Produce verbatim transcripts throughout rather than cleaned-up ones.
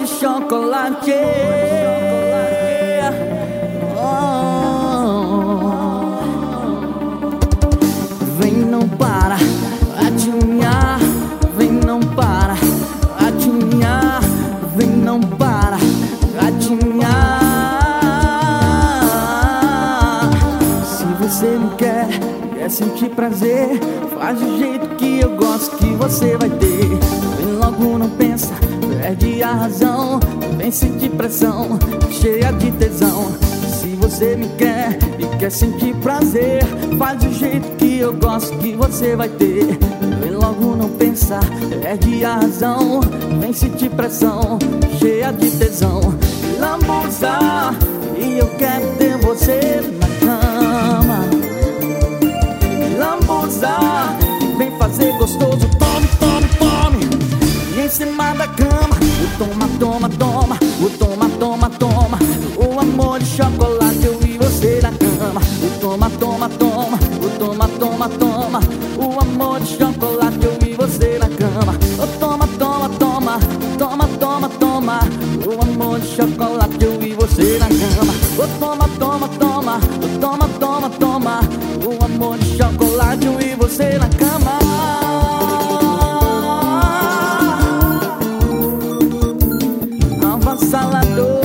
de chocolate. Oh. Vem, não para, adivinhar. Vem, não para, adivinhar. Vem, não para, adivinhar. Se você não quer, quer sentir prazer, faz do jeito que eu gosto que você vai ter. Vem logo, não pensa, perde a razão. Vem sentir pressão, cheia de tesão. Se você me quer e quer sentir prazer, faz do jeito que eu gosto que você vai ter. Vem logo, não pensa, perde a razão. Vem sentir pressão, cheia de tesão. Lambuza, e eu quero ter você na cama. Lambuza, vem fazer gostoso. Tome, tome, tome. E em cima da cama, o toma, toma, toma. O toma, toma, toma. O amor de chocolate, eu e você na cama. O toma, toma, toma. O toma, toma, toma. O amor de chocolate, eu e você na cama. O toma, toma, toma. Toma, toma, toma. O amor de chocolate, eu e você na cama. O toma, toma, toma. O toma, toma, toma. O amor de chocolate, eu e você na cama. Avassaladora.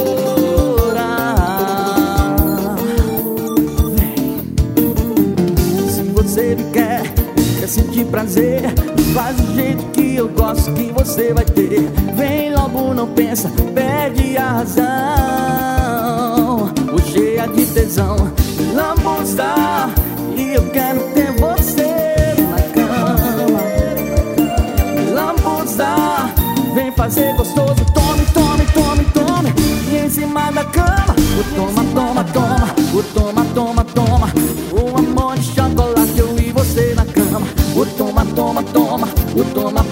Vem. Se você me quer, quer sentir prazer, faz do jeito que eu gosto que você vai ter. Vem logo, não pensa, perde a razão. O cheia de tesão, lambuza, e eu quero ter você na cama. Lambuza, vem fazer gostoso. Tome, tome, tome, tome. E em cima da cama, o toma, toma, toma. O toma, toma, toma. O amor de chocolate, eu e você na cama. O toma, toma, toma. O toma,